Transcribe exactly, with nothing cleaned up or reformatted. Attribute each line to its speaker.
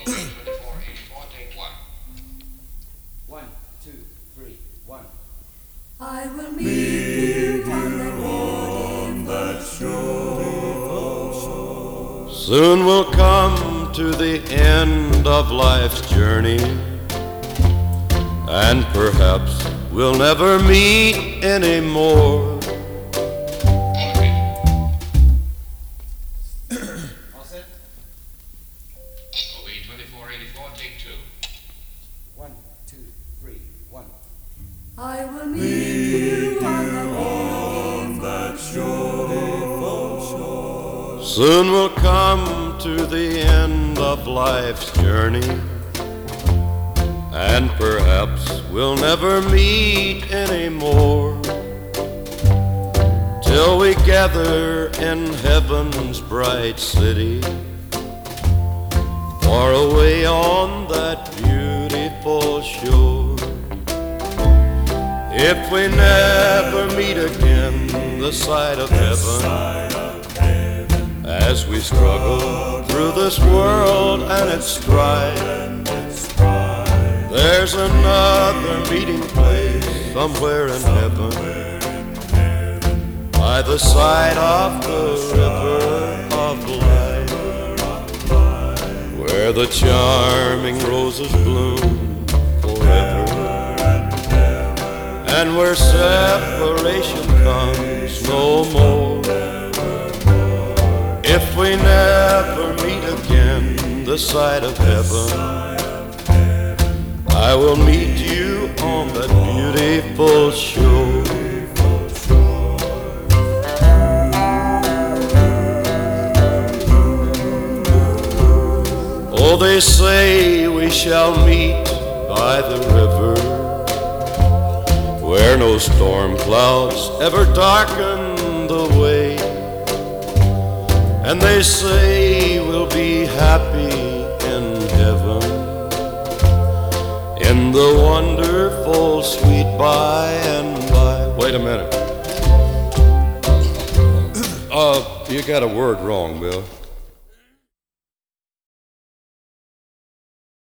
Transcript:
Speaker 1: twenty-four eighty-four, take one.
Speaker 2: One, two, three, one.
Speaker 3: I will meet you on that shore.
Speaker 4: Soon we'll come to the end of life's journey, and perhaps we'll never meet anymore.
Speaker 2: All set?
Speaker 1: O B twenty-four eighty-four, take two.
Speaker 2: One, two, three, one.
Speaker 3: I will meet you on that shore.
Speaker 4: Soon we'll come to the end of life's journey, and perhaps we'll never meet anymore, till we gather in heaven's bright city, far away on that beautiful shore. If we never meet again the sight of heaven, as we struggle through this world and its strife, there's another meeting place somewhere in heaven, by the side of the river of life, where the charming roses bloom forever, and where separation comes no more. If we never meet again this side of heaven, I will meet you on that beautiful shore. Oh, they say we shall meet by the river, where no storm clouds ever darken the way. And they say we'll be happy in heaven, in the wonderful sweet by and by. Wait a minute. Uh, you got a word wrong, Bill.